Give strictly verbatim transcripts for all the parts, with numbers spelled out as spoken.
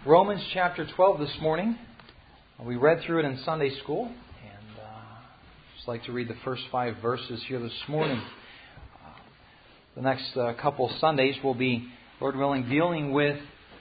Romans chapter twelve this morning. We read through it in Sunday school, and uh, I'd just like to read the first five verses here this morning. Uh, the next uh, couple Sundays will be, Lord willing, dealing with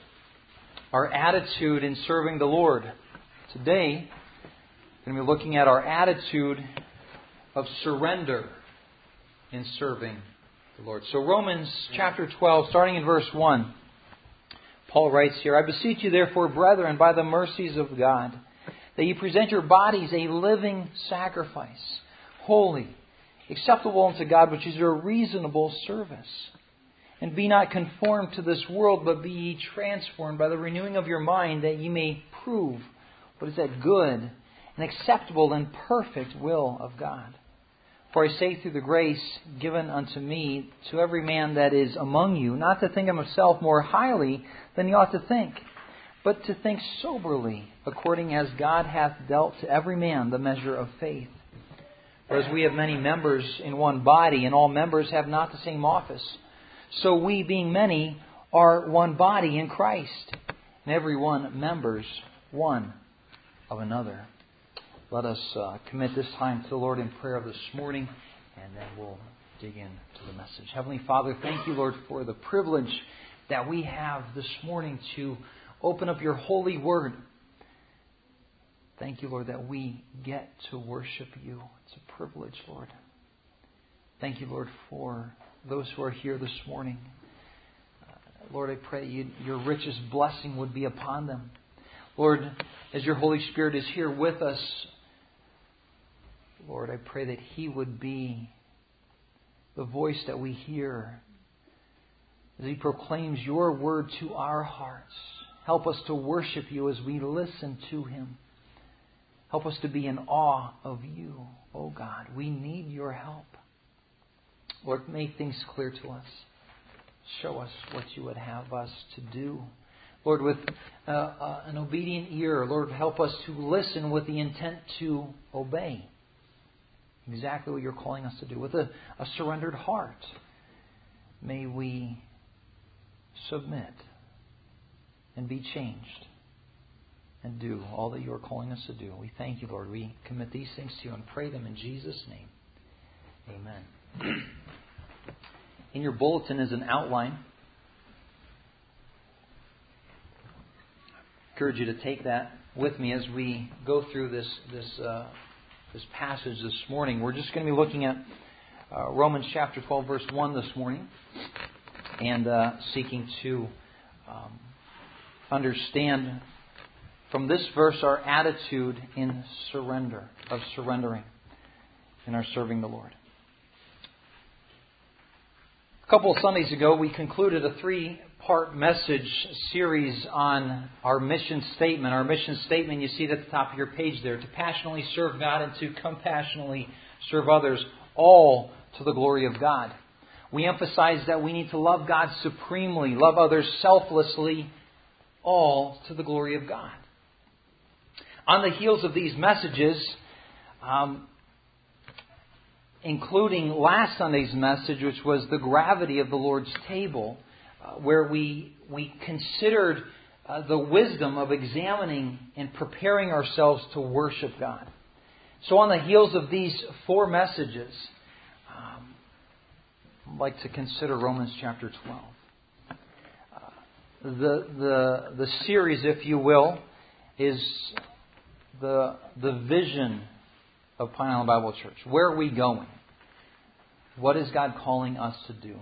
our attitude in serving the Lord. Today, we're going to be looking at our attitude of surrender in serving the Lord. So Romans chapter twelve, starting in verse one. Paul writes here, I beseech you therefore, brethren, by the mercies of God, that you present your bodies a living sacrifice, holy, acceptable unto God, which is your reasonable service. And be not conformed to this world, but be ye transformed by the renewing of your mind, that ye may prove what is that good and acceptable and perfect will of God. For I say through the grace given unto me, to every man that is among you, not to think of himself more highly than he ought to think, but to think soberly, according as God hath dealt to every man the measure of faith. For as we have many members in one body, and all members have not the same office, so we, being many, are one body in Christ, and every one members one of another. Let us uh, commit this time to the Lord in prayer this morning, and then we'll dig into the message. Heavenly Father, thank you, Lord, for the privilege that we have this morning to open up your holy word. Thank you, Lord, that we get to worship you. It's a privilege, Lord. Thank you, Lord, for those who are here this morning. Uh, Lord, I pray you, your richest blessing would be upon them. Lord, as your Holy Spirit is here with us, Lord, I pray that He would be the voice that we hear as He proclaims your word to our hearts. Help us to worship you as we listen to Him. Help us to be in awe of you, oh God. We need your help. Lord, make things clear to us. Show us what you would have us to do. Lord, with uh, uh, an obedient ear, Lord, help us to listen with the intent to obey. Exactly what you're calling us to do. With a, a surrendered heart, may we submit and be changed and do all that you are calling us to do. We thank you, Lord. We commit these things to you and pray them in Jesus' name. Amen. In your bulletin is an outline. I encourage you to take that with me as we go through this this uh, this passage this morning. We're just going to be looking at uh, Romans chapter twelve, verse one this morning, and uh, seeking to um, understand from this verse our attitude in surrender, of surrendering in our serving the Lord. A couple of Sundays ago, we concluded a three-part message series on our mission statement. Our mission statement, you see it at the top of your page there, to passionately serve God and to compassionately serve others, all to the glory of God. We emphasized that we need to love God supremely, love others selflessly, all to the glory of God. On the heels of these messages, um, including last Sunday's message, which was the gravity of the Lord's table, uh, where we we considered uh, the wisdom of examining and preparing ourselves to worship God. So on the heels of these four messages, um, I'd like to consider Romans chapter twelve. Uh, the the the series, if you will, is the the vision of Pine Island Bible Church. Where are we going? What is God calling us to do?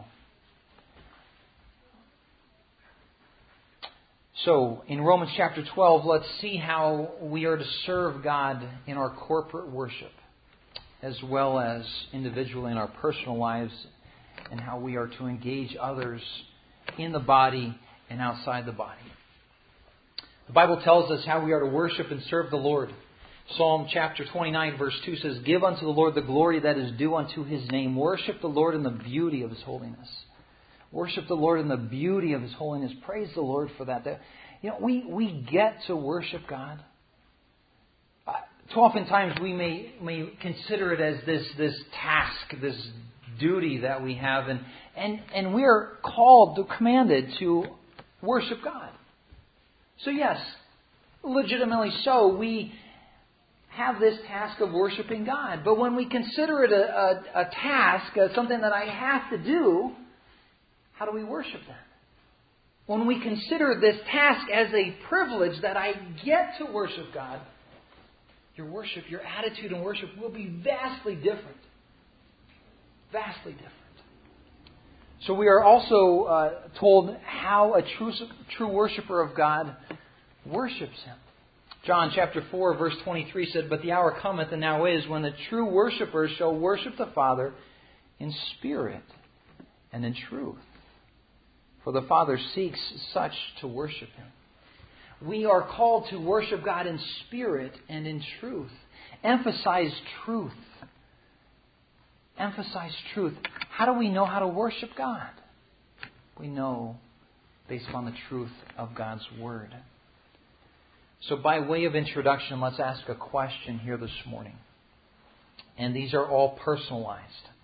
So, in Romans chapter twelve, let's see how we are to serve God in our corporate worship, as well as individually in our personal lives, and how we are to engage others in the body and outside the body. The Bible tells us how we are to worship and serve the Lord. Psalm chapter twenty-nine verse two says, Give unto the Lord the glory that is due unto His name. Worship the Lord in the beauty of His holiness. Worship the Lord in the beauty of His holiness. Praise the Lord for that. that you know, we, we get to worship God. Uh, too oftentimes we may, may consider it as this, this task, this duty that we have. And, and, and we are called, to, commanded to worship God. So yes, legitimately so, we have this task of worshiping God. But when we consider it a, a, a task, uh, something that I have to do, how do we worship then? When we consider this task as a privilege that I get to worship God, your worship, your attitude in worship will be vastly different. Vastly different. So we are also uh, told how a true, true worshiper of God worships Him. John chapter four, verse twenty-three said, "But the hour cometh, and now is, when the true worshippers shall worship the Father in spirit and in truth. For the Father seeks such to worship Him." We are called to worship God in spirit and in truth. Emphasize truth. Emphasize truth. How do we know how to worship God? We know based on the truth of God's Word. So by way of introduction, let's ask a question here this morning. And these are all personalized.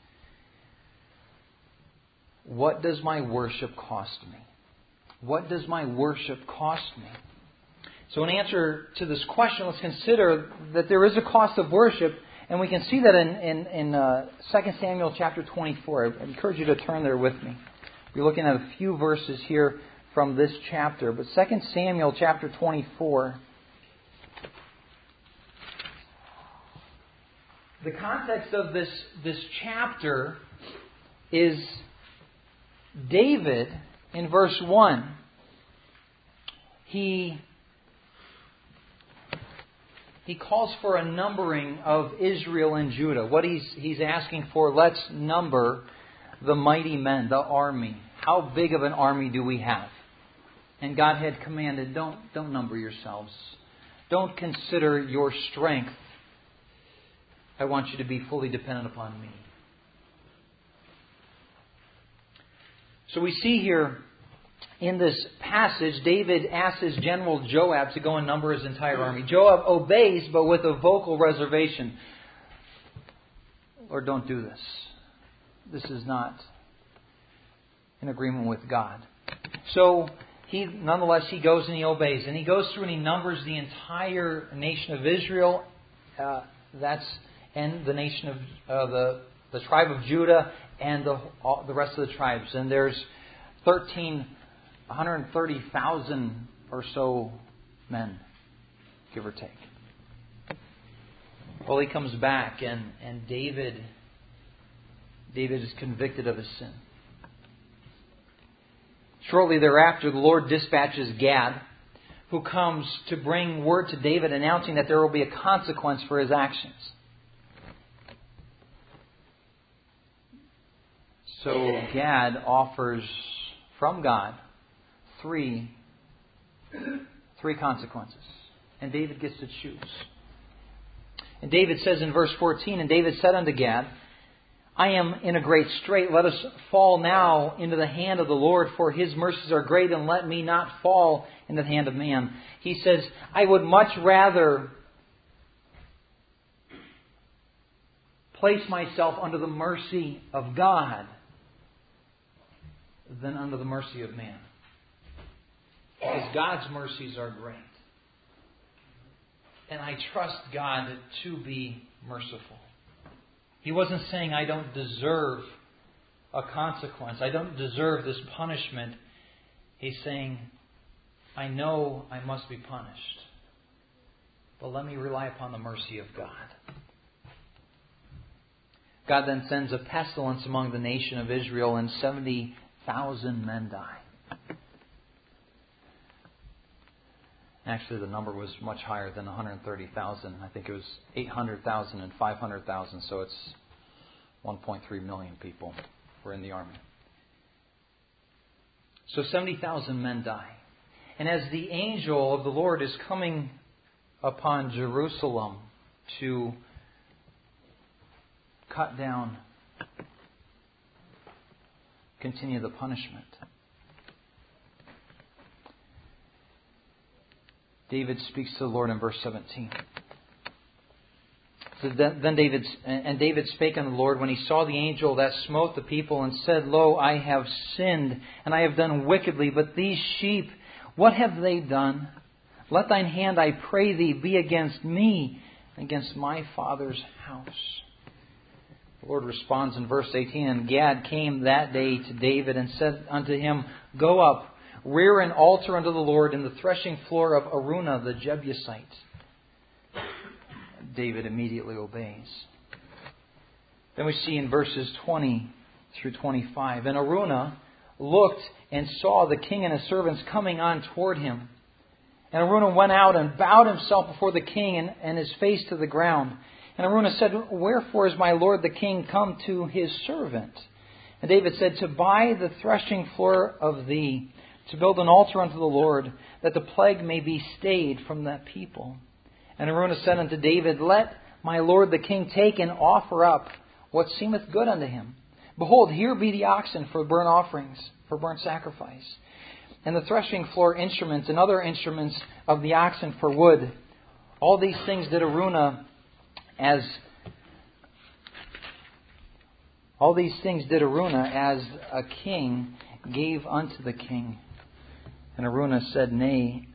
What does my worship cost me? What does my worship cost me? So in answer to this question, let's consider that there is a cost of worship. And we can see that in, in, in uh, Second Samuel chapter twenty-four. I encourage you to turn there with me. We're looking at a few verses here from this chapter. But Second Samuel chapter twenty-four. The context of this, this chapter is David in verse one. He... He calls for a numbering of Israel and Judah. What he's he's asking for, let's number the mighty men, the army. How big of an army do we have? And God had commanded, don't, don't number yourselves. Don't consider your strength. I want you to be fully dependent upon me. So we see here in this passage, David asks his general Joab to go and number his entire army. Joab obeys, but with a vocal reservation. Lord, don't do this. This is not in agreement with God. So, he nonetheless, he goes and he obeys. And he goes through and he numbers the entire nation of Israel. Uh, that's and the nation of uh, the the tribe of Judah and the all, the rest of the tribes. And there's thirteen. one hundred thirty thousand or so men, give or take. Well, he comes back and, and David, David is convicted of his sin. Shortly thereafter, the Lord dispatches Gad, who comes to bring word to David announcing that there will be a consequence for his actions. So Gad offers from God Three, three consequences. And David gets to choose. And David says in verse fourteen, "And David said unto Gad, I am in a great strait. Let us fall now into the hand of the Lord, for His mercies are great, and let me not fall into the hand of man." He says, I would much rather place myself under the mercy of God than under the mercy of man. Because God's mercies are great. And I trust God to be merciful. He wasn't saying I don't deserve a consequence. I don't deserve this punishment. He's saying, I know I must be punished. But let me rely upon the mercy of God. God then sends a pestilence among the nation of Israel, and seventy thousand men die. Actually, the number was much higher than one hundred thirty thousand. I think it was eight hundred thousand and five hundred thousand. So it's one point three million people were in the army. So seventy thousand men die. And as the angel of the Lord is coming upon Jerusalem to cut down, continue the punishment, David speaks to the Lord in verse seventeen. So then David and David spake unto the Lord when he saw the angel that smote the people, and said, Lo, I have sinned, and I have done wickedly. But these sheep, what have they done? Let thine hand, I pray thee, be against me, and against my father's house. The Lord responds in verse eighteen, And Gad came that day to David and said unto him, Go up, rear an altar unto the Lord in the threshing floor of Araunah the Jebusite. David immediately obeys. Then we see in verses twenty through twenty-five, And Araunah looked and saw the king and his servants coming on toward him. And Araunah went out and bowed himself before the king and, and his face to the ground. And Araunah said, Wherefore is my lord the king come to his servant? And David said, To buy the threshing floor of thee, to build an altar unto the Lord, that the plague may be stayed from that people. And Araunah said unto David, Let my lord the king take and offer up what seemeth good unto him. Behold, here be the oxen for burnt offerings, for burnt sacrifice, and the threshing floor instruments and other instruments of the oxen for wood. All these things did Araunah as all these things did Araunah as a king gave unto the king. And Araunah said, Nay,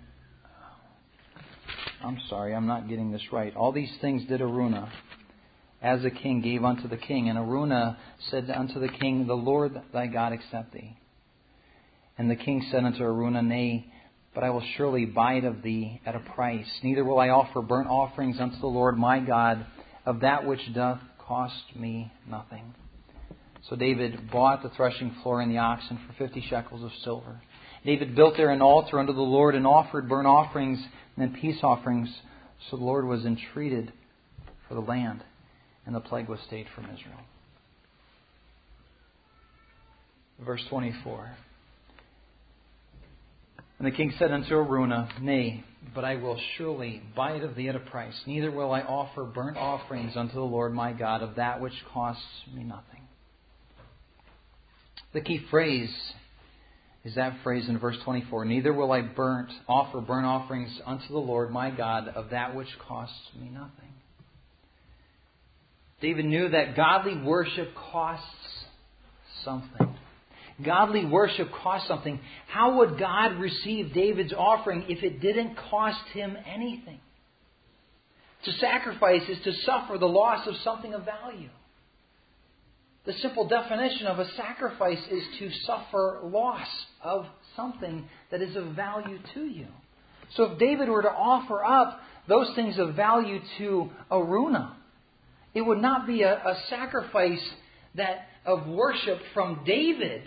I'm sorry, I'm not getting this right. All these things did Araunah as a king gave unto the king. And Araunah said unto the king, The Lord thy God accept thee. And the king said unto Araunah, Nay, but I will surely buy it of thee at a price. Neither will I offer burnt offerings unto the Lord my God of that which doth cost me nothing. So David bought the threshing floor and the oxen for fifty shekels of silver. David built there an altar unto the Lord and offered burnt offerings and peace offerings. So the Lord was entreated for the land, and the plague was stayed from Israel. Verse twenty-four. And the king said unto Araunah, Nay, but I will surely buy it of thee at a price. Neither will I offer burnt offerings unto the Lord my God of that which costs me nothing. The key phrase is that phrase in verse twenty-four. Neither will I burnt offer burnt offerings unto the Lord my God of that which costs me nothing. David knew that godly worship costs something. Godly worship costs something. How would God receive David's offering if it didn't cost him anything? To sacrifice is to suffer the loss of something of value. The simple definition of a sacrifice is to suffer loss of something that is of value to you. So if David were to offer up those things of value to Araunah, it would not be a, a sacrifice that of worship from David.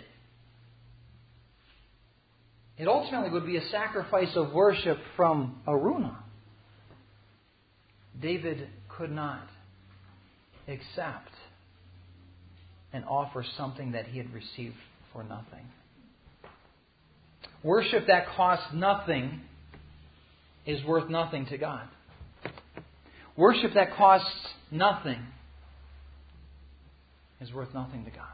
It ultimately would be a sacrifice of worship from Araunah. David could not accept and offer something that he had received for nothing. Worship that costs nothing is worth nothing to God. Worship that costs nothing is worth nothing to God.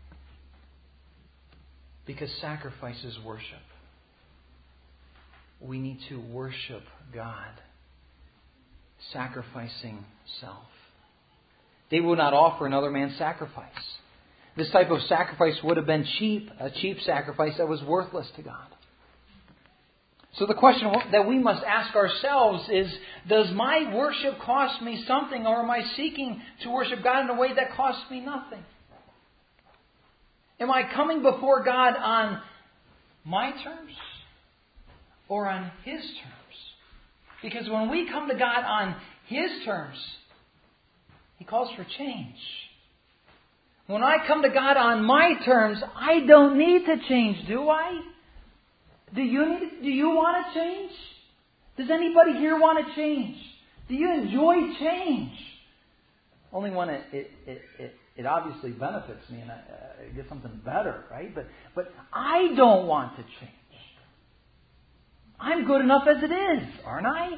Because sacrifice is worship. We need to worship God, sacrificing self. They would not offer another man's sacrifice. This type of sacrifice would have been cheap, a cheap sacrifice that was worthless to God. So the question that we must ask ourselves is, does my worship cost me something, or am I seeking to worship God in a way that costs me nothing? Am I coming before God on my terms or on His terms? Because when we come to God on His terms, He calls for change. When I come to God on my terms, I don't need to change, do I? Do you need, do you want to change? Does anybody here want to change? Do you enjoy change? Only when it it, it, it, it obviously benefits me and I, I get something better, right? But but I don't want to change. I'm good enough as it is, aren't I?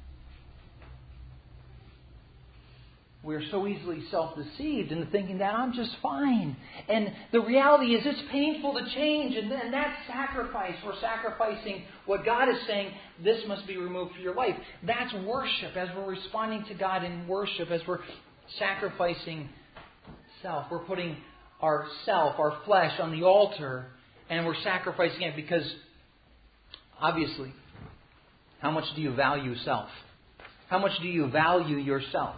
We're so easily self-deceived into thinking that I'm just fine. And the reality is it's painful to change. And then that's sacrifice. We're sacrificing what God is saying, this must be removed from your life. That's worship as we're responding to God in worship, as we're sacrificing self. We're putting our self, our flesh on the altar, and we're sacrificing it because, obviously, How much do you value self? How much do you value yourself?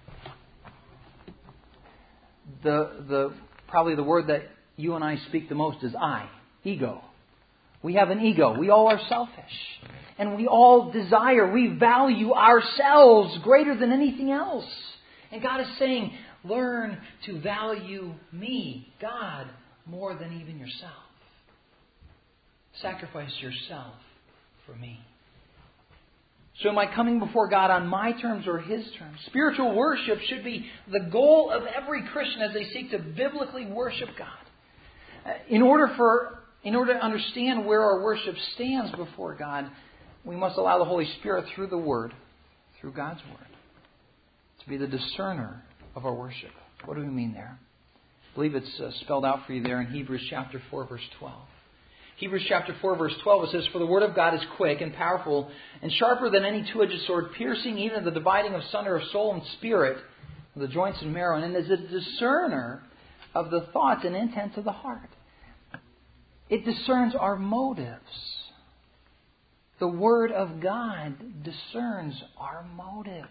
The the probably the word that you and I speak the most is I, ego. We have an ego. We all are selfish. And we all desire, we value ourselves greater than anything else. And God is saying, learn to value me, God, more than even yourself. Sacrifice yourself for me. So am I coming before God on my terms or His terms? Spiritual worship should be the goal of every Christian as they seek to biblically worship God. In order for, in order to understand where our worship stands before God, we must allow the Holy Spirit through the Word, through God's Word, to be the discerner of our worship. What do we mean there? I believe it's uh, spelled out for you there in Hebrews chapter four, verse twelve. Hebrews chapter four, verse twelve, it says, "For the word of God is quick and powerful and sharper than any two-edged sword, piercing even the dividing of sunder of soul and spirit, of the joints and marrow, and is a discerner of the thoughts and intents of the heart." It discerns our motives. The Word of God discerns our motives.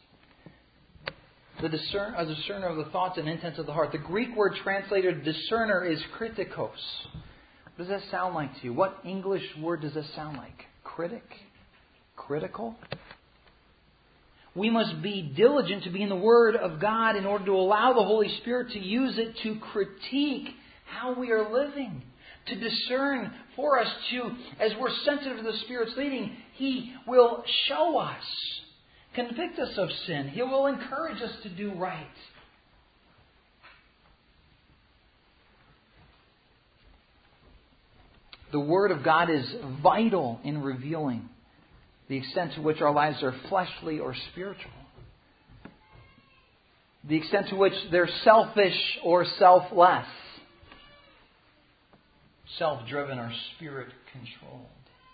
The discern, a discerner of the thoughts and intents of the heart. The Greek word translated discerner is kritikos. What does that sound like to you? What English word does that sound like? Critic? Critical? We must be diligent to be in the Word of God in order to allow the Holy Spirit to use it to critique how we are living. To discern for us to, as we're sensitive to the Spirit's leading, He will show us, convict us of sin. He will encourage us to do right. The Word of God is vital in revealing the extent to which our lives are fleshly or spiritual. The extent to which they're selfish or selfless. Self-driven or Spirit-controlled.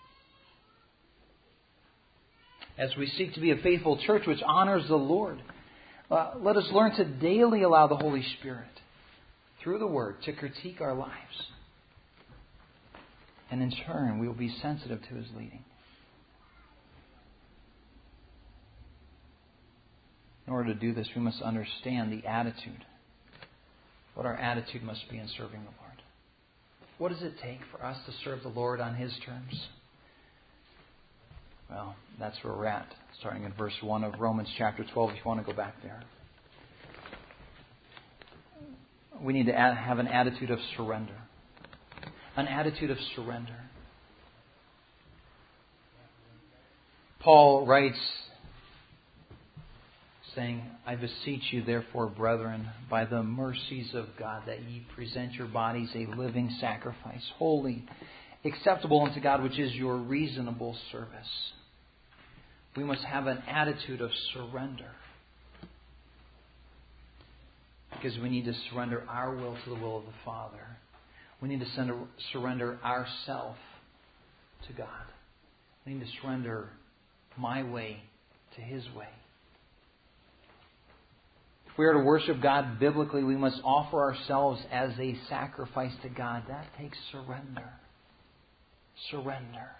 As we seek to be a faithful church which honors the Lord, uh, let us learn to daily allow the Holy Spirit, through the Word, to critique our lives. And in turn, we will be sensitive to His leading. In order to do this, we must understand the attitude. What our attitude must be in serving the Lord. What does it take for us to serve the Lord on His terms? Well, that's where we're at, starting in verse one of Romans chapter twelve, if you want to go back there. We need to have an attitude of surrender. An attitude of surrender. Paul writes, saying, "I beseech you, therefore, brethren, by the mercies of God, that ye present your bodies a living sacrifice, holy, acceptable unto God, which is your reasonable service." We must have an attitude of surrender. Because we need to surrender our will to the will of the Father. We need to surrender ourself to God. We need to surrender my way to His way. If we are to worship God biblically, we must offer ourselves as a sacrifice to God. That takes surrender. Surrender.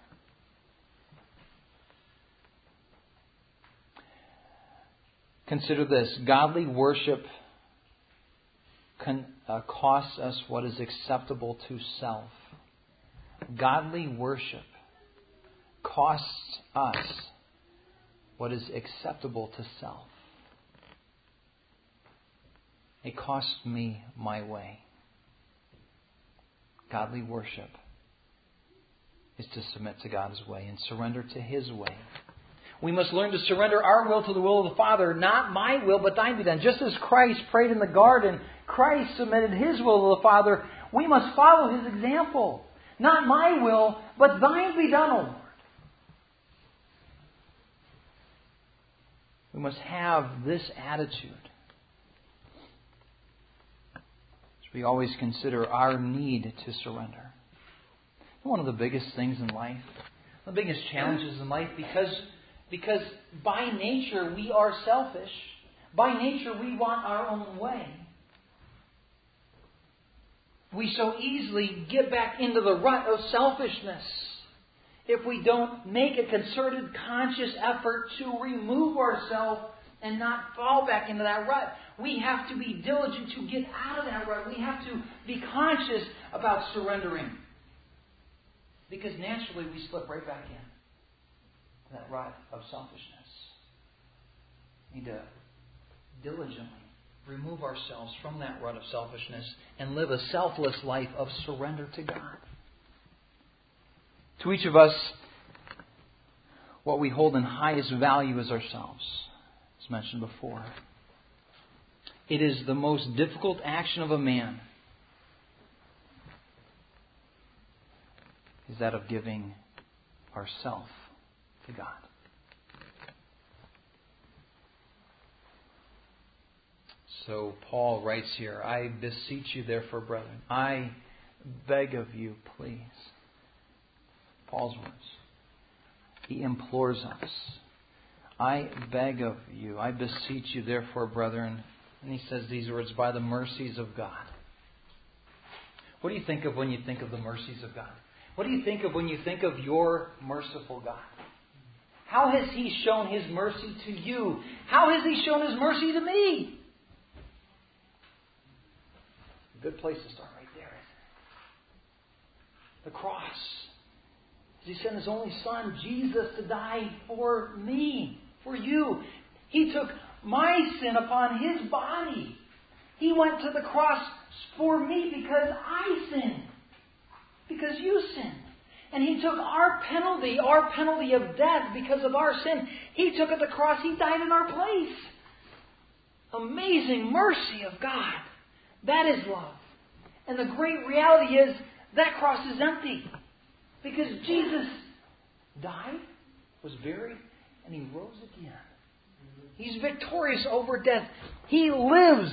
Consider this. Godly worship can, uh, costs us what is acceptable to self. Godly worship costs us what is acceptable to self. It costs me my way. Godly worship is to submit to God's way and surrender to His way. We must learn to surrender our will to the will of the Father. Not my will, but thine be done. Just as Christ prayed in the garden, Christ submitted His will to the Father. We must follow His example. Not my will, but thine be done, O Lord. We must have this attitude. As we always consider our need to surrender. One of the biggest things in life, the biggest challenges in life, because Because by nature we are selfish. By nature we want our own way. We so easily get back into the rut of selfishness. if we don't make a concerted, conscious effort to remove ourselves and not fall back into that rut. We have to be diligent to get out of that rut. We have to be conscious about surrendering. Because naturally we slip right back in that rut of selfishness. We need to diligently remove ourselves from that rut of selfishness and live a selfless life of surrender to God. To each of us, what we hold in highest value is ourselves, as mentioned before. It is the most difficult action of a man, is that of giving ourself to God. So Paul writes here, I beseech you therefore, brethren, I beg of you, please. Paul's words. He implores us. I beg of you, I beseech you therefore, brethren. And he says these words, by the mercies of God. What do you think of when you think of the mercies of God? What do you think of when you think of your merciful God? How has He shown His mercy to you? How has He shown His mercy to me? A good place to start right there, isn't it? The cross. He sent His only Son, Jesus, to die for me, for you. He took my sin upon His body. He went to the cross for me because I sinned. Because you sinned. And He took our penalty, our penalty of death because of our sin. He took at the cross. He died in our place. Amazing mercy of God. That is love. And the great reality is that cross is empty. Because Jesus died, was buried, and He rose again. He's victorious over death. He lives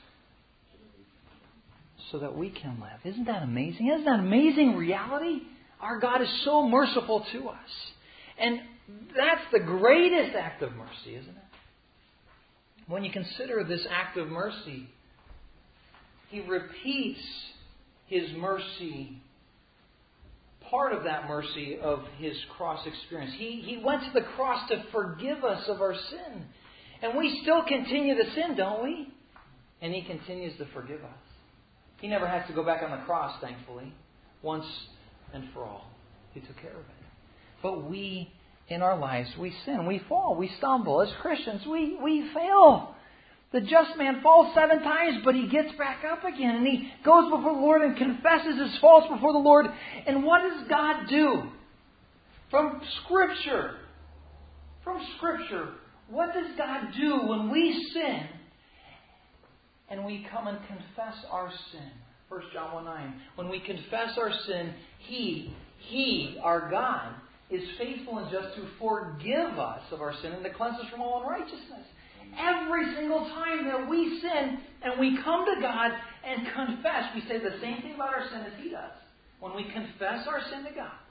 so that we can live. Isn't that amazing? Isn't that amazing reality? Our God is so merciful to us. And that's the greatest act of mercy, isn't it? When you consider this act of mercy, He repeats His mercy, part of that mercy of His cross experience. He, he went to the cross to forgive us of our sin. And we still continue to sin, don't we? And He continues to forgive us. He never has to go back on the cross, thankfully, once and for all. He took care of it. But we, in our lives, we sin, we fall, we stumble. As Christians, we, we fail. The just man falls seven times, but he gets back up again. And he goes before the Lord and confesses his faults before the Lord. And what does God do? From Scripture, from Scripture, what does God do when we sin and we come and confess our sin? First John one nine. When we confess our sin, He, He, our God, is faithful and just to forgive us of our sin and to cleanse us from all unrighteousness. Every single time that we sin and we come to God and confess, we say the same thing about our sin as He does. When we confess our sin to God,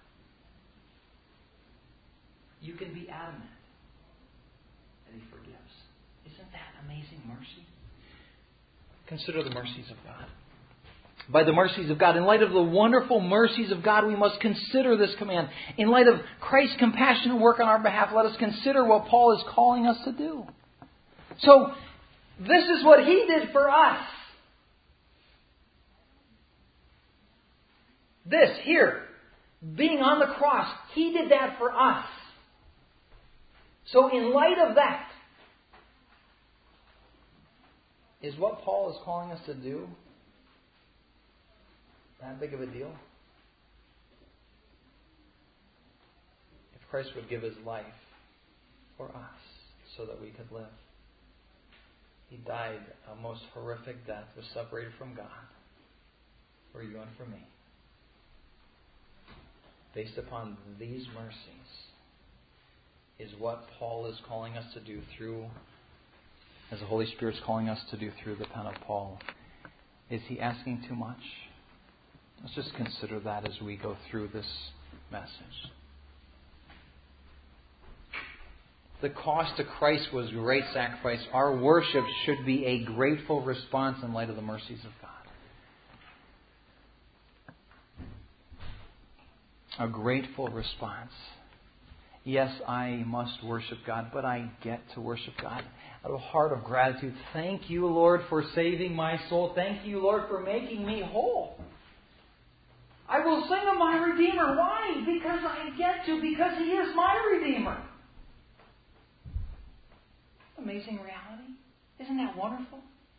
you can be adamant that He forgives. Isn't that amazing mercy? Consider the mercies of God. By the mercies of God, in light of the wonderful mercies of God, we must consider this command. In light of Christ's compassionate work on our behalf, let us consider what Paul is calling us to do. So, this is what He did for us. This here, being on the cross, He did that for us. So, in light of that, is what Paul is calling us to do that big of a deal? If Christ would give His life for us so that we could live. He died a most horrific death, was separated from God for you and for me. Based upon these mercies is what Paul is calling us to do through, as the Holy Spirit is calling us to do through the pen of Paul. Is he asking too much? Let's just consider that as we go through this message. The cost to Christ was great sacrifice. Our worship should be a grateful response in light of the mercies of God. a grateful response. Yes, I must worship God, but I get to worship God out of a heart of gratitude. Thank you, Lord, for saving my soul. Thank you, Lord, for making me whole. I will sing of my Redeemer. Why? Because I get to, because He is my Redeemer. Amazing reality. Isn't that wonderful?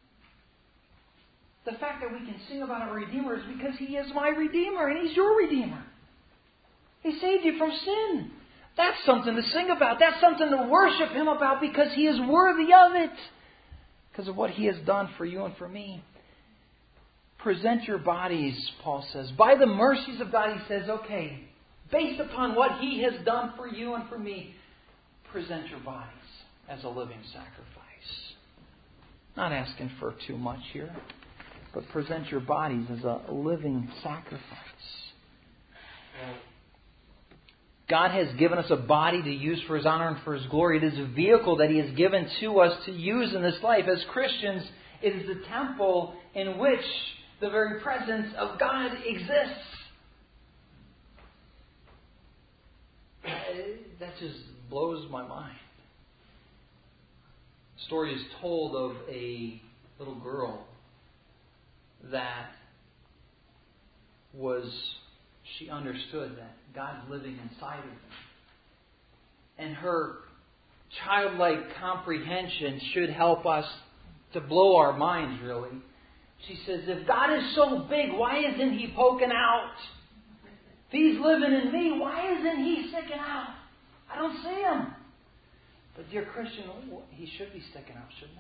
The fact that we can sing about our Redeemer is because He is my Redeemer and He's your Redeemer. He saved you from sin. That's something to sing about. That's something to worship Him about because He is worthy of it. Because of what He has done for you and for me. Present your bodies, Paul says. By the mercies of God, he says, okay, based upon what He has done for you and for me, present your bodies as a living sacrifice. Not asking for too much here, but present your bodies as a living sacrifice. God has given us a body to use for His honor and for His glory. It is a vehicle that He has given to us to use in this life. As Christians, it is the temple in which the very presence of God exists. That just blows my mind. The story is told of a little girl that was, she understood that God's living inside of her. And her childlike comprehension should help us to blow our minds, really. She says, if God is so big, why isn't He poking out? If He's living in me, why isn't He sticking out? I don't see Him. But dear Christian, He should be sticking out, shouldn't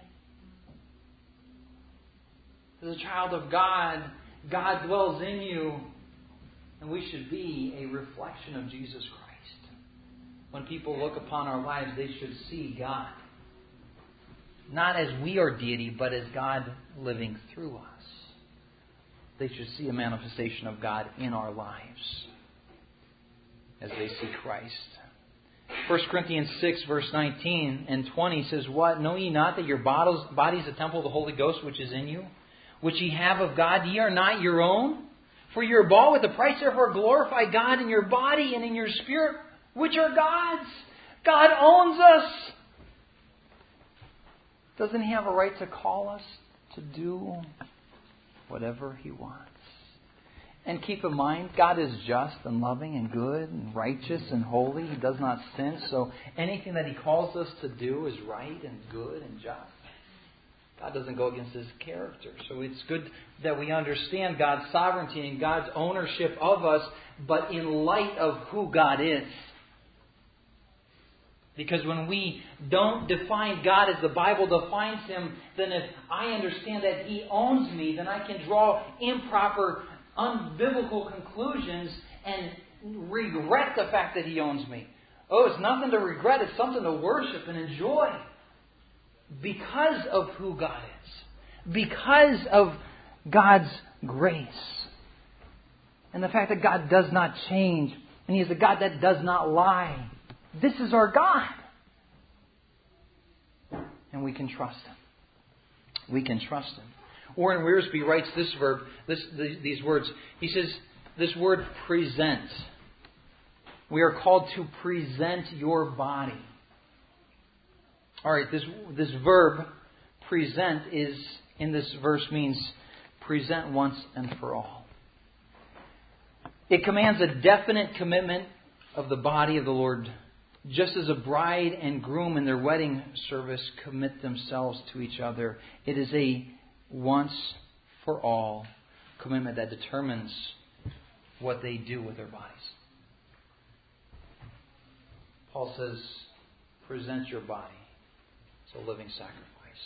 He? As a child of God, God dwells in you, and we should be a reflection of Jesus Christ. When people look upon our lives, they should see God. Not as we are deity, but as God living through us. They should see a manifestation of God in our lives as they see Christ. First Corinthians six, verse nineteen and twenty says, what? Know ye not that your body is a temple of the Holy Ghost which is in you, which ye have of God? Ye are not your own. For you are bought with a price, therefore glorify God in your body and in your spirit, which are God's. God owns us. Doesn't He have a right to call us to do whatever He wants? And keep in mind, God is just and loving and good and righteous and holy. He does not sin. So anything that He calls us to do is right and good and just. God doesn't go against His character. So it's good that we understand God's sovereignty and God's ownership of us, but in light of who God is. Because when we don't define God as the Bible defines Him, then if I understand that He owns me, then I can draw improper, unbiblical conclusions and regret the fact that He owns me. Oh, it's nothing to regret. It's something to worship and enjoy. Because of who God is. Because of God's grace. And the fact that God does not change. And He is a God that does not lie. This is our God. And we can trust Him. We can trust Him. Warren Wiersbe writes this verb, this, these words. He says, this word present. We are called to present your body. Alright, this, this verb, present, is in this verse means present once and for all. It commands a definite commitment of the body of the Lord, just as a bride and groom in their wedding service commit themselves to each other. It is a once for all commitment that determines what they do with their bodies. Paul says, present your body as a living sacrifice.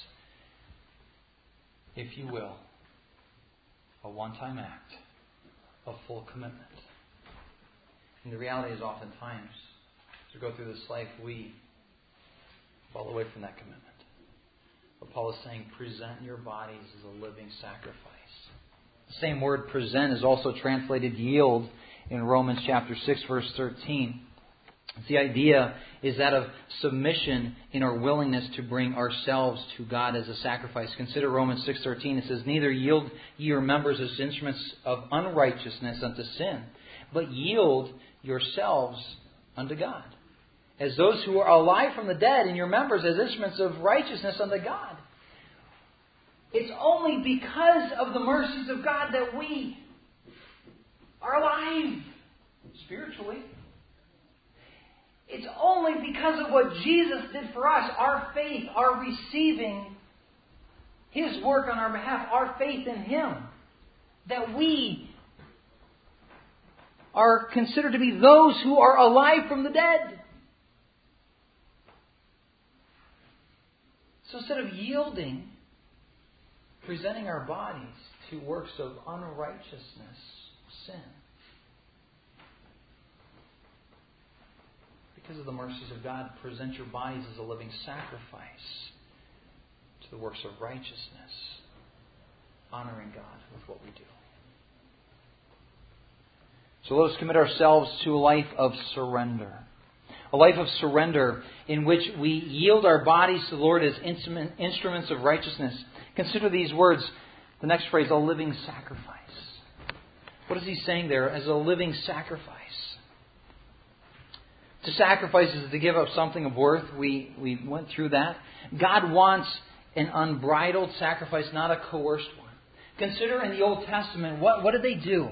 If you will, a one-time act of full commitment. And the reality is oftentimes, as we go through this life, we fall away from that commitment. But Paul is saying, present your bodies as a living sacrifice. The same word present is also translated yield in Romans chapter six, verse thirteen. The idea is that of submission in our willingness to bring ourselves to God as a sacrifice. Consider Romans six thirteen. It says, neither yield ye your members as instruments of unrighteousness unto sin, but yield yourselves unto God, as those who are alive from the dead, and your members as instruments of righteousness unto God. It's only because of the mercies of God that we are alive spiritually. It's only because of what Jesus did for us, our faith, our receiving His work on our behalf, our faith in Him, that we are considered to be those who are alive from the dead. So instead of yielding, presenting our bodies to works of unrighteousness, sin, because of the mercies of God, present your bodies as a living sacrifice to the works of righteousness, honoring God with what we do. So let us commit ourselves to a life of surrender. A life of surrender in which we yield our bodies to the Lord as instruments of righteousness. Consider these words, the next phrase, a living sacrifice. What is he saying there? As a living sacrifice. To sacrifice is to give up something of worth. We, we went through that. God wants an unbridled sacrifice, not a coerced one. Consider in the Old Testament, what, what did they do?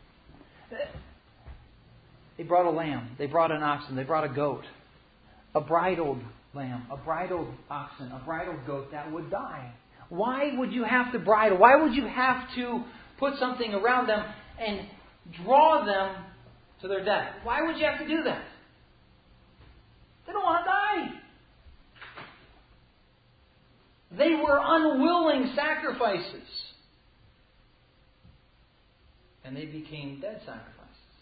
They brought a lamb. They brought an oxen. They brought a goat. A bridled lamb. A bridled oxen. A bridled goat that would die. Why would you have to bridle? Why would you have to put something around them and draw them to their death? Why would you have to do that? They don't want to die. They were unwilling sacrifices. And they became dead sacrifices.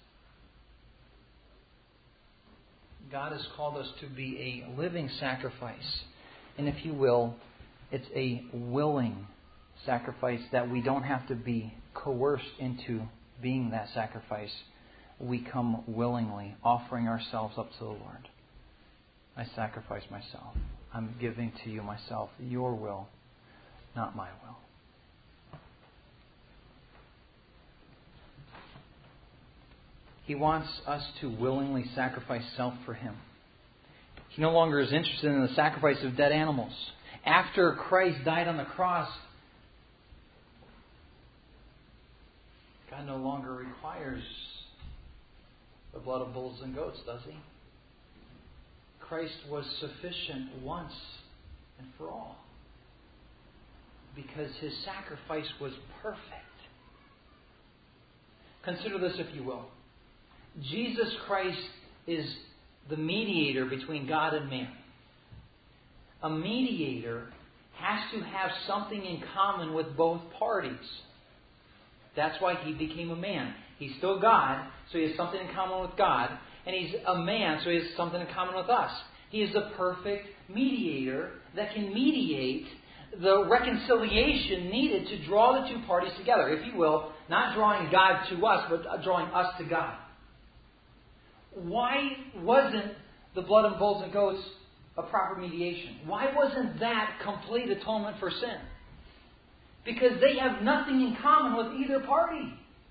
God has called us to be a living sacrifice. And if you will, it's a willing sacrifice that we don't have to be coerced into being that sacrifice. We come willingly, offering ourselves up to the Lord. I sacrifice myself. I'm giving to you myself. Your will, not my will. He wants us to willingly sacrifice self for Him. He no longer is interested in the sacrifice of dead animals. After Christ died on the cross, God no longer requires the blood of bulls and goats, does He? Christ was sufficient once and for all, because His sacrifice was perfect. Consider this, if you will. Jesus Christ is the mediator between God and man. A mediator has to have something in common with both parties. That's why He became a man. He's still God, so He has something in common with God. And He's a man, so He has something in common with us. He is the perfect mediator that can mediate the reconciliation needed to draw the two parties together. If you will, not drawing God to us, but drawing us to God. Why wasn't the blood of bulls and goats a proper mediation? Why wasn't that complete atonement for sin? Because they have nothing in common with either party.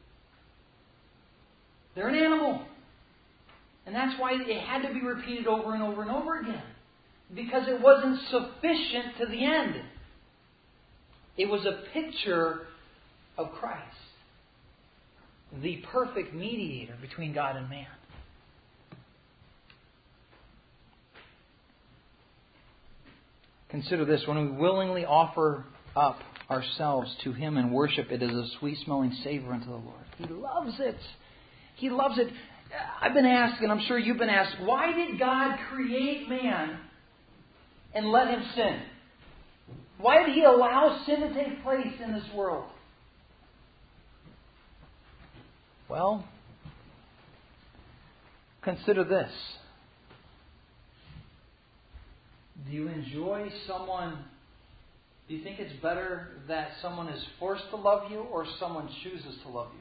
They're an animal. And that's why it had to be repeated over and over and over again. Because it wasn't sufficient to the end. It was a picture of Christ, the perfect mediator between God and man. Consider this, when we willingly offer up ourselves to Him in worship, it is a sweet-smelling savor unto the Lord. He loves it. He loves it. I've been asked, and I'm sure you've been asked, why did God create man and let him sin? Why did He allow sin to take place in this world? Well, consider this. Do you enjoy someone? Do you think it's better that someone is forced to love you or someone chooses to love you?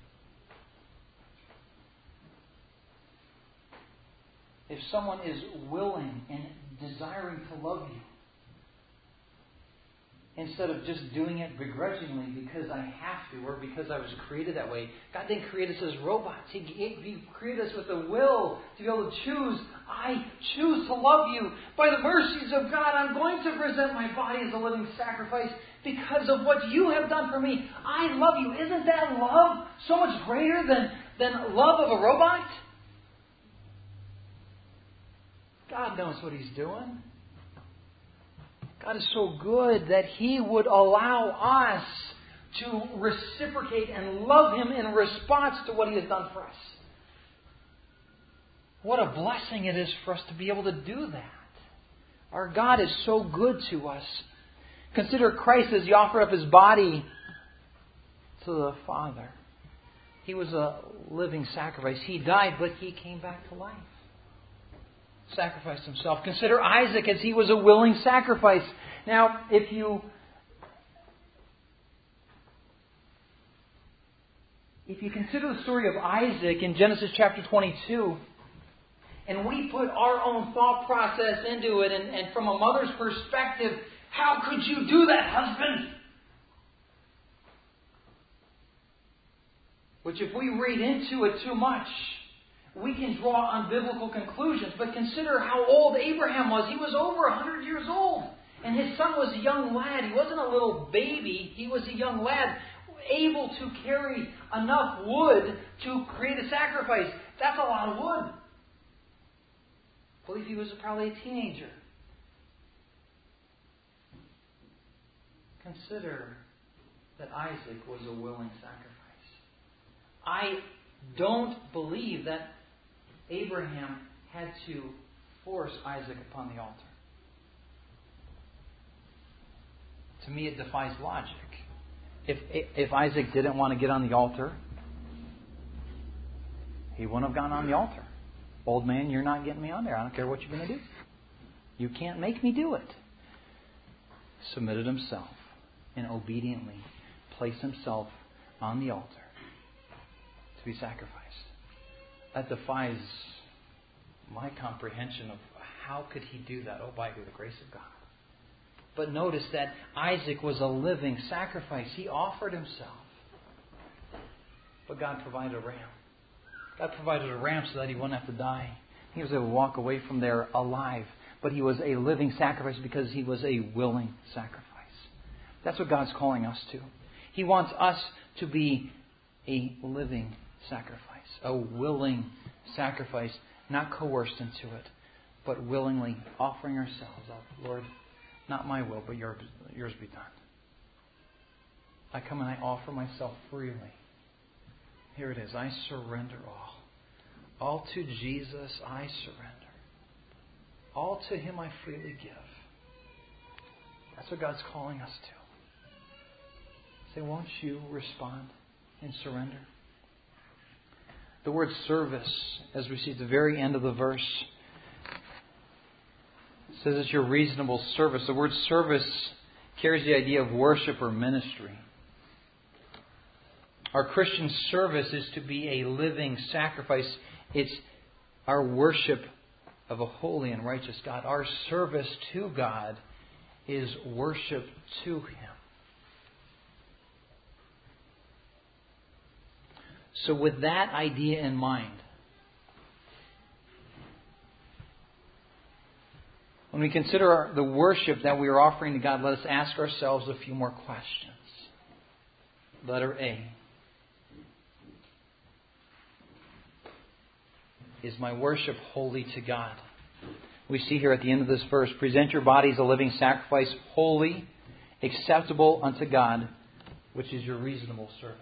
If someone is willing and desiring to love you, instead of just doing it begrudgingly because I have to or because I was created that way. God didn't create us as robots. He, he created us with a will to be able to choose. I choose to love you. By the mercies of God, I'm going to present my body as a living sacrifice because of what you have done for me. I love you. Isn't that love so much greater than, than love of a robot? God knows what He's doing. God is so good that He would allow us to reciprocate and love Him in response to what He has done for us. What a blessing it is for us to be able to do that. Our God is so good to us. Consider Christ as He offered up His body to the Father. He was a living sacrifice. He died, but He came back to life. Sacrificed Himself. Consider Isaac as he was a willing sacrifice. Now, if you if you consider the story of Isaac in Genesis chapter twenty-two, and we put our own thought process into it, and, and from a mother's perspective, how could you do that, husband? Which if we read into it too much, we can draw unbiblical conclusions. But consider how old Abraham was. He was over one hundred years old. And his son was a young lad. He wasn't a little baby. He was a young lad able to carry enough wood to create a sacrifice. That's a lot of wood. I believe he was probably a teenager. Consider that Isaac was a willing sacrifice. I don't believe that Abraham had to force Isaac upon the altar. To me, it defies logic. If if Isaac didn't want to get on the altar, he wouldn't have gone on the altar. Old man, you're not getting me on there. I don't care what you're going to do. You can't make me do it. Submitted himself and obediently placed himself on the altar to be sacrificed. That defies my comprehension of how could he do that? Oh, by the grace of God. But notice that Isaac was a living sacrifice. He offered himself. But God provided a ram. God provided a ram so that he wouldn't have to die. He was able to walk away from there alive. But he was a living sacrifice because he was a willing sacrifice. That's what God's calling us to. He wants us to be a living sacrifice. A willing sacrifice. Not coerced into it. But willingly offering ourselves up. Lord, not my will, but yours, yours be done. I come and I offer myself freely. Here it is. I surrender all. All to Jesus I surrender. All to Him I freely give. That's what God's calling us to. Say, won't you respond in surrender? The word service, as we see at the very end of the verse, says it's your reasonable service. The word service carries the idea of worship or ministry. Our Christian service is to be a living sacrifice. It's our worship of a holy and righteous God. Our service to God is worship to Him. So with that idea in mind, when we consider the worship that we are offering to God, let us ask ourselves a few more questions. Letter A. Is my worship holy to God? We see here at the end of this verse, present your body as a living sacrifice, holy, acceptable unto God, which is your reasonable service.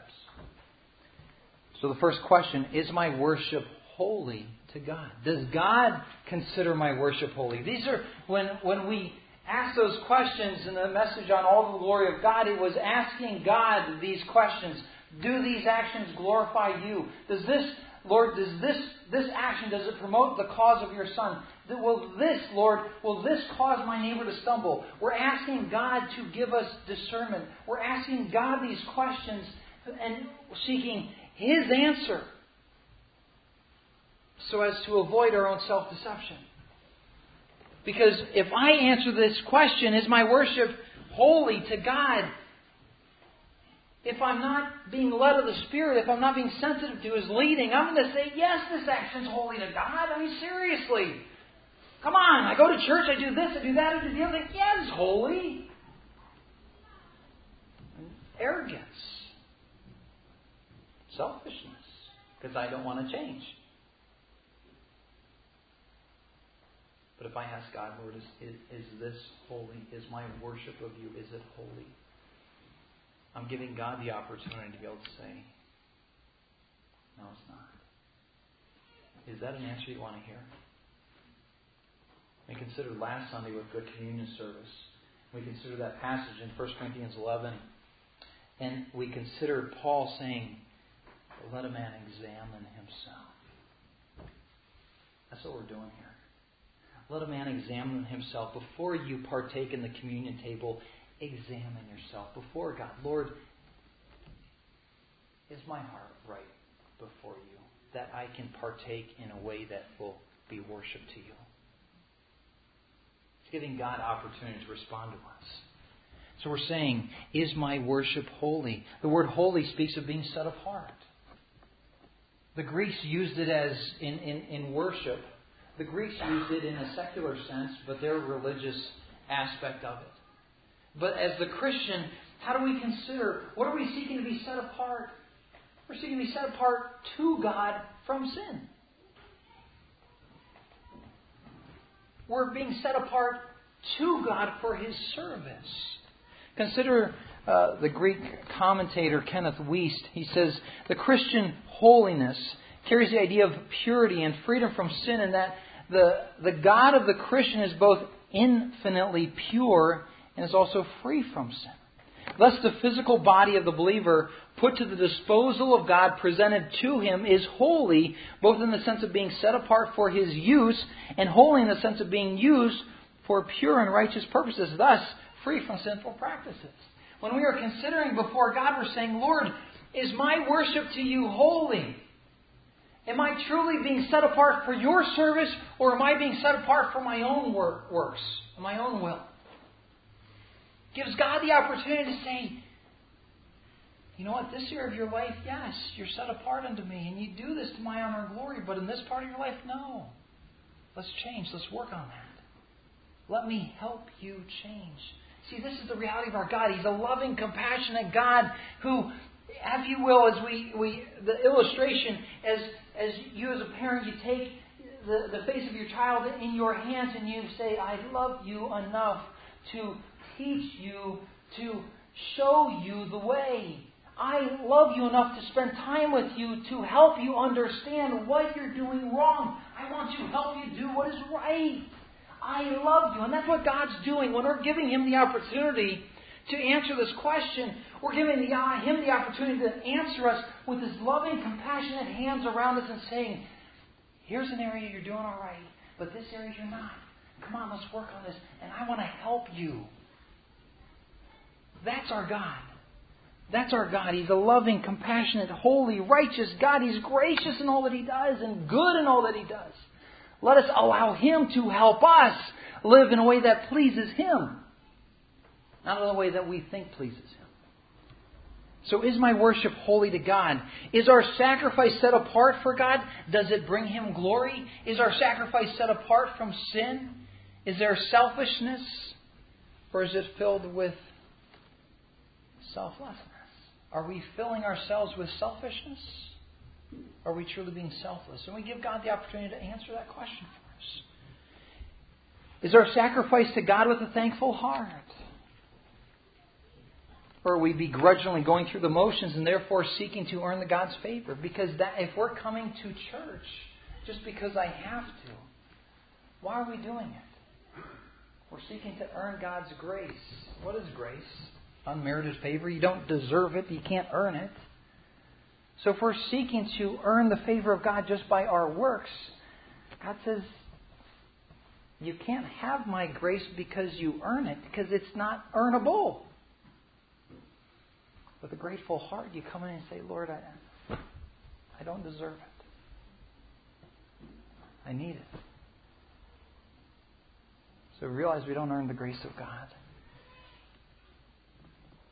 So the first question, is my worship holy to God? Does God consider my worship holy? These are, when, when we ask those questions in the message on all the glory of God, it was asking God these questions. Do these actions glorify you? Does this, Lord, does this, this action, does it promote the cause of your Son? Will this, Lord, will this cause my neighbor to stumble? We're asking God to give us discernment. We're asking God these questions and seeking His answer, so as to avoid our own self-deception. Because if I answer this question, is my worship holy to God if I'm not being led of the Spirit, if I'm not being sensitive to His leading? I'm going to say, yes, this action's holy to God. I mean, seriously. Come on, I go to church, I do this, I do that, I do the other thing. Yeah, it's holy. And arrogance. Selfishness. Because I don't want to change. But if I ask God, Lord, is, is, is this holy? Is my worship of You, is it holy? I'm giving God the opportunity to be able to say, no, it's not. Is that an answer you want to hear? We considered last Sunday with the communion service. We considered that passage in First Corinthians eleven. And we considered Paul saying, let a man examine himself. That's what we're doing here. Let a man examine himself. Before you partake in the communion table, examine yourself before God. Lord, is my heart right before You, that I can partake in a way that will be worship to You? It's giving God opportunity to respond to us. So we're saying, is my worship holy? The word holy speaks of being set apart. The Greeks used it as in, in, in worship. The Greeks used it in a secular sense, but their religious aspect of it. But as the Christian, how do we consider, what are we seeking to be set apart? We're seeking to be set apart to God from sin. We're being set apart to God for His service. Consider uh, the Greek commentator Kenneth Wuest. He says, the Christian holiness carries the idea of purity and freedom from sin, and that the, the God of the Christian is both infinitely pure and is also free from sin. Thus, the physical body of the believer put to the disposal of God, presented to him, is holy, both in the sense of being set apart for His use, and holy in the sense of being used for pure and righteous purposes, thus free from sinful practices. When we are considering before God, we're saying, Lord, is my worship to You holy? Am I truly being set apart for Your service, or am I being set apart for my own work, works, my own will? Gives God the opportunity to say, you know what, this area of your life, yes, you're set apart unto Me, and you do this to my honor and glory, but in this part of your life, no. Let's change. Let's work on that. Let Me help you change. See, this is the reality of our God. He's a loving, compassionate God who, have you will, as we, we the illustration, as as you as a parent, you take the, the face of your child in your hands and you say, I love you enough to teach you, to show you the way. I love you enough to spend time with you to help you understand what you're doing wrong. I want to help you do what is right. I love you. And that's what God's doing. When we're giving Him the opportunity to answer this question, we're giving the, uh, Him the opportunity to answer us with His loving, compassionate hands around us and saying, here's an area you're doing all right, but this area you're not. Come on, let's work on this. And I want to help you. That's our God. That's our God. He's a loving, compassionate, holy, righteous God. He's gracious in all that He does and good in all that He does. Let us allow Him to help us live in a way that pleases Him, not in a way that we think pleases Him. So is my worship holy to God? Is our sacrifice set apart for God? Does it bring Him glory? Is our sacrifice set apart from sin? Is there selfishness? Or is it filled with selflessness? Are we filling ourselves with selfishness? Are we truly being selfless? And we give God the opportunity to answer that question for us. Is our sacrifice to God with a thankful heart? Or are we begrudgingly going through the motions and therefore seeking to earn the God's favor? Because that, if we're coming to church just because I have to, why are we doing it? We're seeking to earn God's grace. What is grace? Unmerited favor. You don't deserve it. You can't earn it. So if we're seeking to earn the favor of God just by our works, God says, you can't have my grace because you earn it, because it's not earnable. With a grateful heart, you come in and say, Lord, I, I don't deserve it. I need it. So we realize we don't earn the grace of God.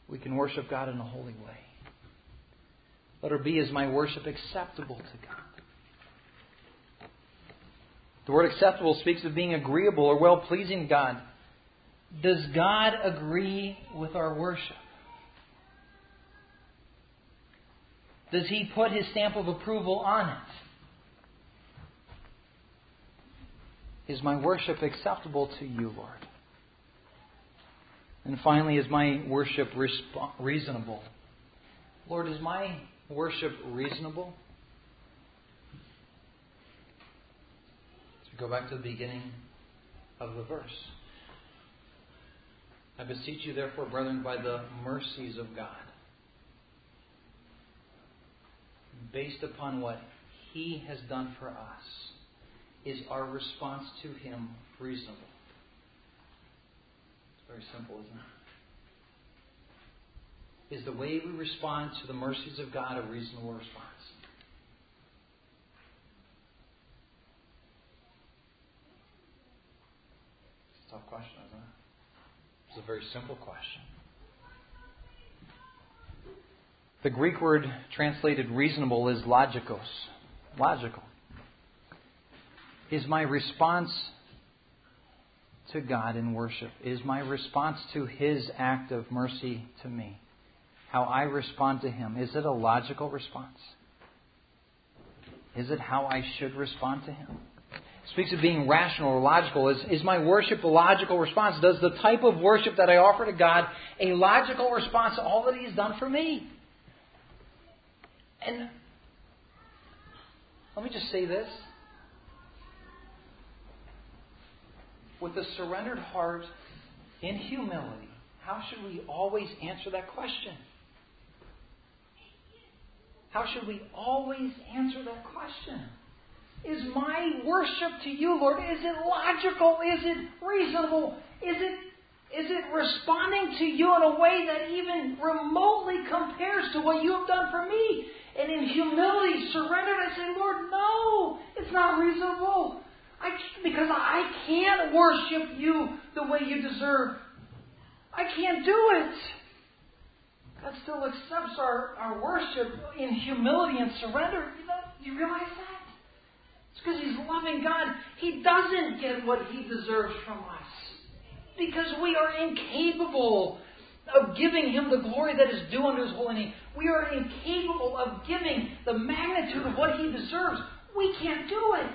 we can worship God in a holy way. Letter B, is my worship acceptable to God? The word acceptable speaks of being agreeable or well-pleasing to God. Does God agree with our worship? Does He put His stamp of approval on it? Is my worship acceptable to You, Lord? And finally, is my worship resp- reasonable? Lord, is my worship reasonable? Go back to the beginning of the verse. I beseech you, therefore, brethren, by the mercies of God, based upon what He has done for us, is our response to Him reasonable? It's very simple, isn't it? Is the way we respond to the mercies of God a reasonable response? Tough question, isn't it? It's a very simple question. The Greek word translated reasonable is logikos. Logical. Is my response to God in worship, is my response to His act of mercy to me, how I respond to Him, is it a logical response? Is it how I should respond to Him? Speaks of being rational or logical. Is, is my worship a logical response? Does the type of worship that I offer to God a logical response to all that He has done for me? And let me just say this. With a surrendered heart, in humility, how should we always answer that question? How should we always answer that question? Is my worship to You, Lord, is it logical? Is it reasonable? Is it, is it responding to You in a way that even remotely compares to what You have done for me? And in humility, surrendered, I say, Lord, no, it's not reasonable. I can't, because I can't worship You the way You deserve. I can't do it. God still accepts our, our worship in humility and surrender. You know, do you realize that? It's because He's loving God. He doesn't get what He deserves from us. Because we are incapable of giving Him the glory that is due unto His holy name. We are incapable of giving the magnitude of what He deserves. We can't do it.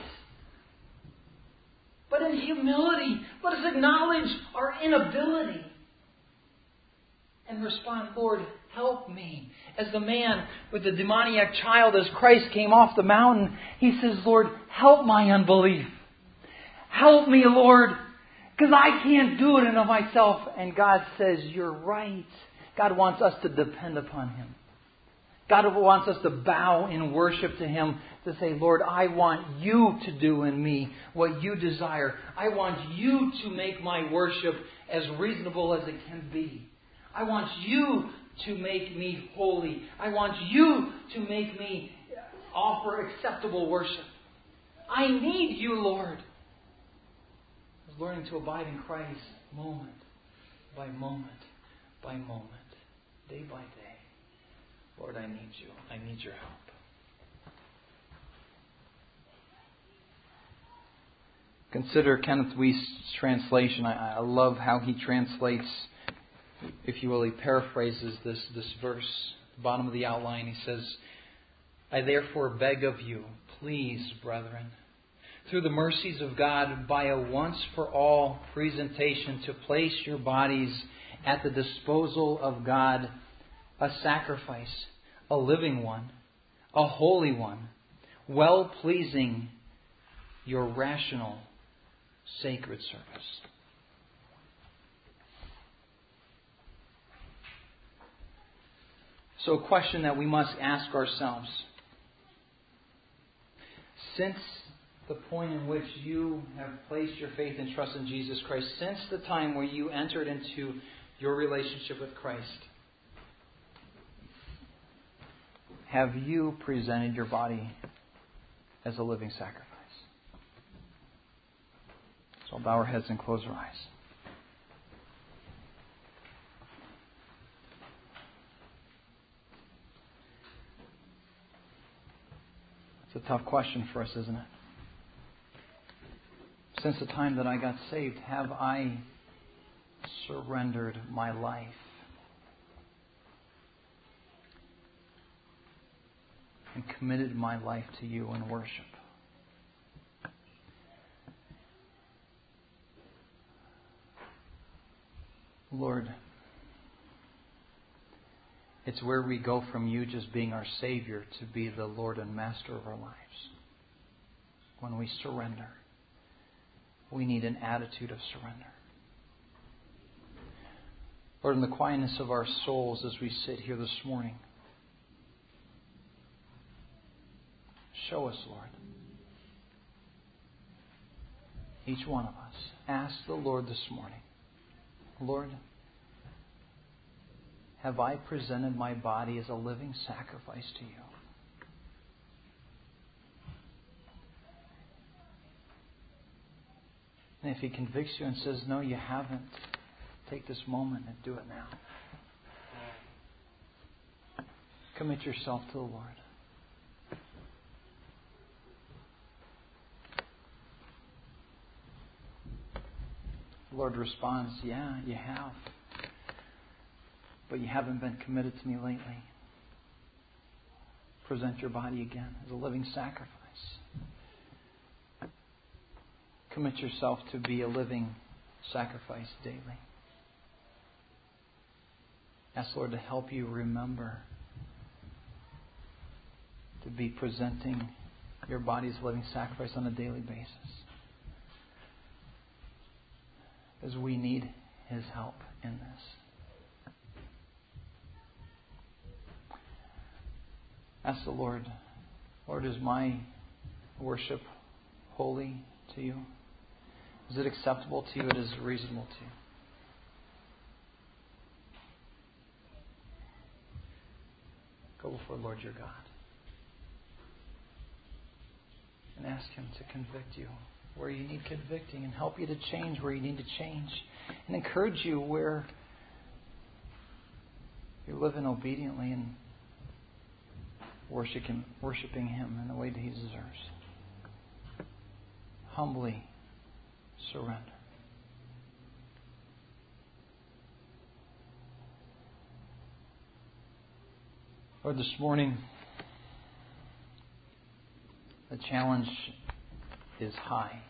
But in humility, let us acknowledge our inability and respond, Lord, help me. As the man with the demoniac child, as Christ came off the mountain, he says, Lord, help my unbelief. Help me, Lord, because I can't do it in of myself. And God says, you're right. God wants us to depend upon Him. God wants us to bow in worship to Him, to say, Lord, I want You to do in me what You desire. I want You to make my worship as reasonable as it can be. I want You to make me holy. I want You to make me offer acceptable worship. I need You, Lord. I was learning to abide in Christ moment by moment by moment, day by day. Lord, I need You. I need Your help. Consider Kenneth Wuest's translation. I, I love how he translates, if you will, he paraphrases this, this verse. At the bottom of the outline, he says, I therefore beg of you, please, brethren, through the mercies of God, by a once-for-all presentation, to place your bodies at the disposal of God, a sacrifice, a living one, a holy one, well-pleasing, your rational, sacred service. So a question that we must ask ourselves. Since the point in which you have placed your faith and trust in Jesus Christ, since the time where you entered into your relationship with Christ, have you presented your body as a living sacrifice? So I'll bow our heads and close our eyes. It's a tough question for us, isn't it? Since the time that I got saved, have I surrendered my life? And committed my life to you in worship? Lord, it's where we go from you just being our Savior to be the Lord and Master of our lives. When we surrender, we need an attitude of surrender. Lord, in the quietness of our souls as we sit here this morning, show us, Lord. Each one of us. Ask the Lord this morning, Lord, have I presented my body as a living sacrifice to you? And if He convicts you and says, no, you haven't, take this moment and do it now. Commit yourself to the Lord. The Lord responds, yeah, you have. But you haven't been committed to me lately. Present your body again as a living sacrifice. Commit yourself to be a living sacrifice daily. Ask Lord to help you remember to be presenting your body as a living sacrifice on a daily basis. Because we need His help in this. Ask the Lord, Lord, is my worship holy to you? Is it acceptable to you? It is reasonable to you. Go before Lord your God and ask Him to convict you where you need convicting and help you to change where you need to change and encourage you where you're living obediently and worshiping, worshiping Him in the way that He deserves. Humbly surrender. Lord, this morning, the challenge is high.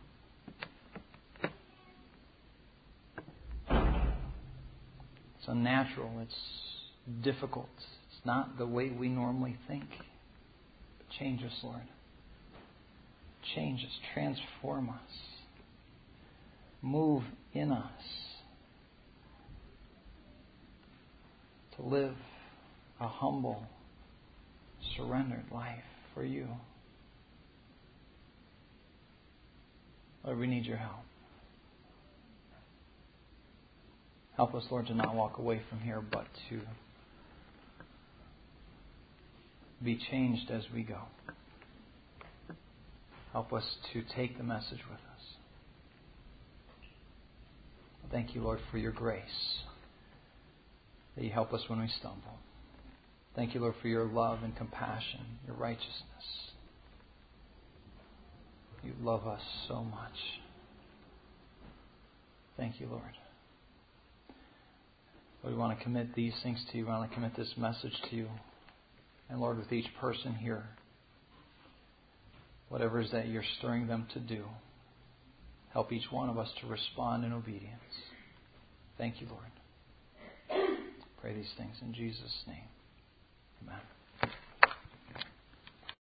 It's unnatural. It's difficult. It's not the way we normally think. But change us, Lord. Change us. Transform us. Move in us to live a humble, surrendered life for you. Lord, we need your help. Help us, Lord, to not walk away from here, but to be changed as we go. Help us to take the message with us. Thank you, Lord, for your grace, that you help us when we stumble. Thank you, Lord, for your love and compassion, your righteousness. You love us so much. Thank you, Lord. Lord, we want to commit these things to you. We want to commit this message to you. And Lord, with each person here, whatever it is that you're stirring them to do, help each one of us to respond in obedience. Thank you, Lord. Pray these things in Jesus' name.